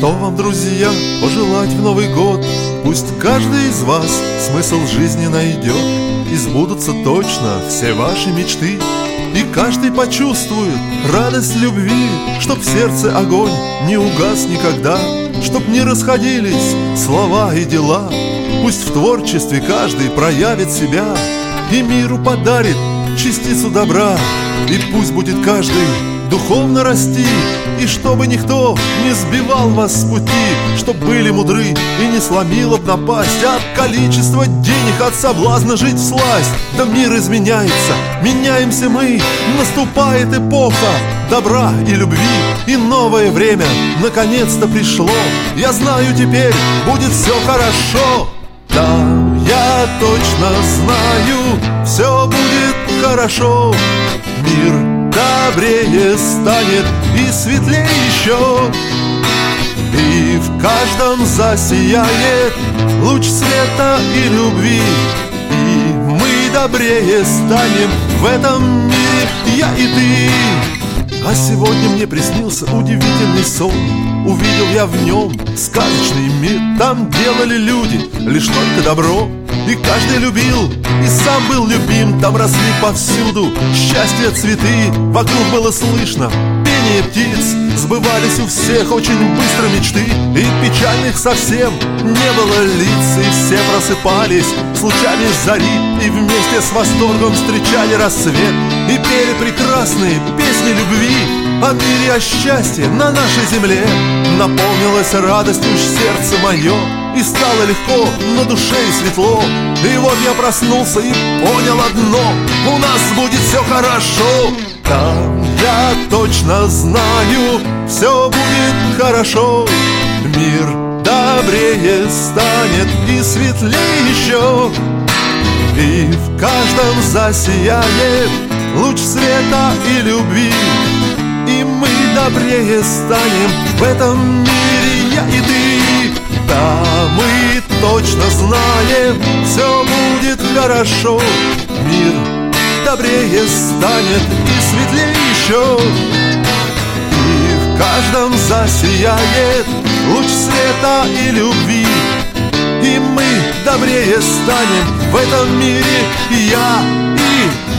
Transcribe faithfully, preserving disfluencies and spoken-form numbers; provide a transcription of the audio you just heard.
Что вам, друзья, пожелать в Новый год? Пусть каждый из вас смысл жизни найдет, и сбудутся точно все ваши мечты, и каждый почувствует радость любви, чтоб в сердце огонь не угас никогда, чтоб не расходились слова и дела. Пусть в творчестве каждый проявит себя и миру подарит частицу добра, и пусть будет каждый духовно расти, и чтобы никто не сбивал вас с пути, чтоб были мудры и не сломило б напасть от количества денег, от соблазна жить всласть. Да мир изменяется, меняемся мы, наступает эпоха добра и любви, и новое время наконец-то пришло. Я знаю, теперь будет все хорошо. Да, я точно знаю, все будет хорошо. Мир добрее станет и светлее еще, и в каждом засияет луч света и любви, и мы добрее станем в этом мире, я и ты. А сегодня мне приснился удивительный сон. Увидел я в нем сказочный мир. Там делали люди лишь только добро, и каждый любил, и сам был любим. Там росли повсюду счастье, цветы, вокруг было слышно пение птиц. Сбывались у всех очень быстро мечты, и печальных совсем не было лиц. И все просыпались с лучами зари, и вместе с восторгом встречали рассвет, и пели прекрасные песни любви о мире, о счастье на нашей земле. Наполнилось радостью сердце мое, и стало легко на душе и светло. И вот я проснулся и понял одно: у нас будет все хорошо. Там я точно знаю, все будет хорошо. Мир добрее станет и светлее еще, и в каждом засияет луч света и любви, и мы добрее станем в этом мире, я и ты. Да, мы точно знаем, все будет хорошо. Мир добрее станет и светлее еще, и в каждом засияет луч света и любви, и мы добрее станем в этом мире, я и